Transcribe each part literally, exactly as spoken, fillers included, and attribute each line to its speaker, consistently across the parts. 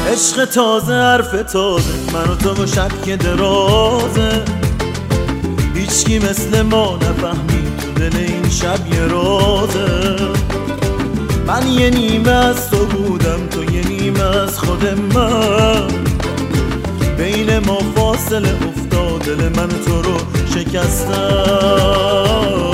Speaker 1: عشق تازه، حرف تازه، من و تو و شب که درازه. هیچکی مثل ما نفهمید تو دل این شب یه رازه. من یه نیمه از تو بودم، تو یه نیمه از خود من. بین ما فاصله افتاد، دل من تو رو شکستم.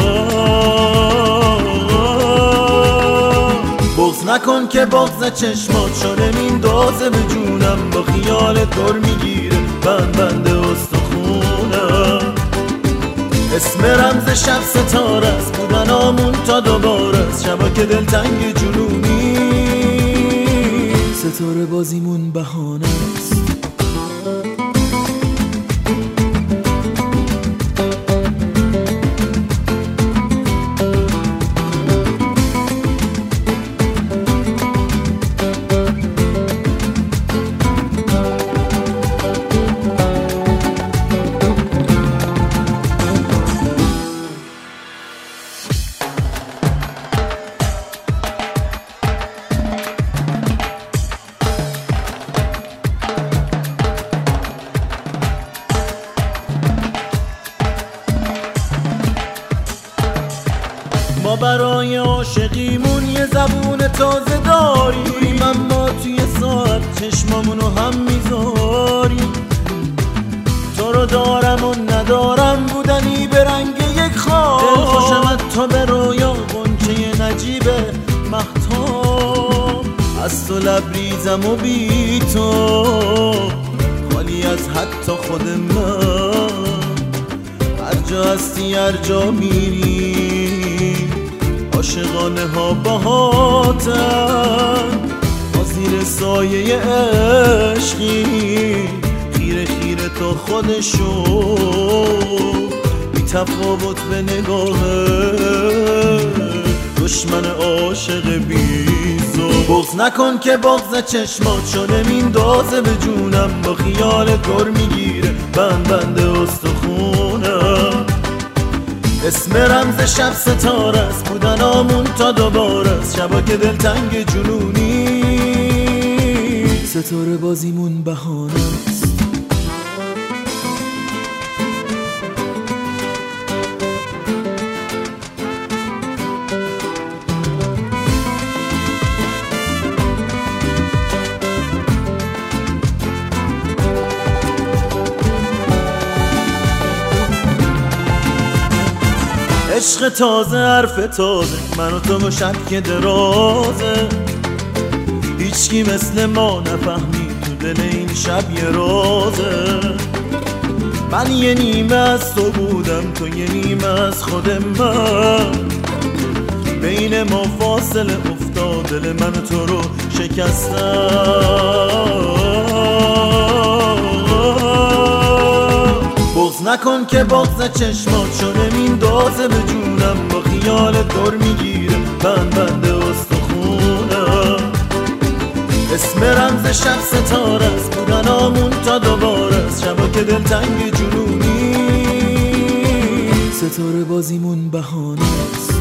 Speaker 1: بغض نکن که بغض چشمات شده میندازه به جونم. با خیال دور میگیره بند بند استخونم. اسم رمز شب ستاره است، بودن آمون تا دوباره است. شبا که دلتنگ جنونی، ستاره بازیمون بهانه است. ما برای عاشقیمون یه زبون تازه داریم، اما توی ساعت چشمامونو هم میذاریم. تو رو دارم و ندارم، بودنی به رنگ یک خواب. دل خوشم تو به رویا، غنچه نجیب مهتاب. از تو لبریزم و بی تو خالی از حتی خود من. هر جا هستی هر جا میری، عاشقانه ها باهاتن. ما زیر سایه عشقی، خیره خیره تا خودشو. بی تفاوت به نگاه دشمن عاشق بیزو. بغض نکن که بغض چشمات شده میندازه به جونم. با خیال دور میگیره بند بند استخونم. اسم رمز شب ستاره است، بودن آمون تا دوباره است. شبا که دلتنگ جنونی، ستاره بازیمون بهانه است. عشق تازه، حرف تازه، من و تو و شب که درازه. هیچکی مثل ما نفهمید تو دل این شب یه رازه. من یه نیمه از تو بودم، تو یه نیمه از خود من. بین ما فاصله افتاد، دل من و تو رو شکستم. بغض نکن که بغض چشمات شده میندازه به جونم. با خیال دور میگیره بند بند استخونم. اسم رمز شب ستاره است، بودن آمون تا دوباره است. شبا که دلتنگ جنونی، ستاره بازیمون بهانه است.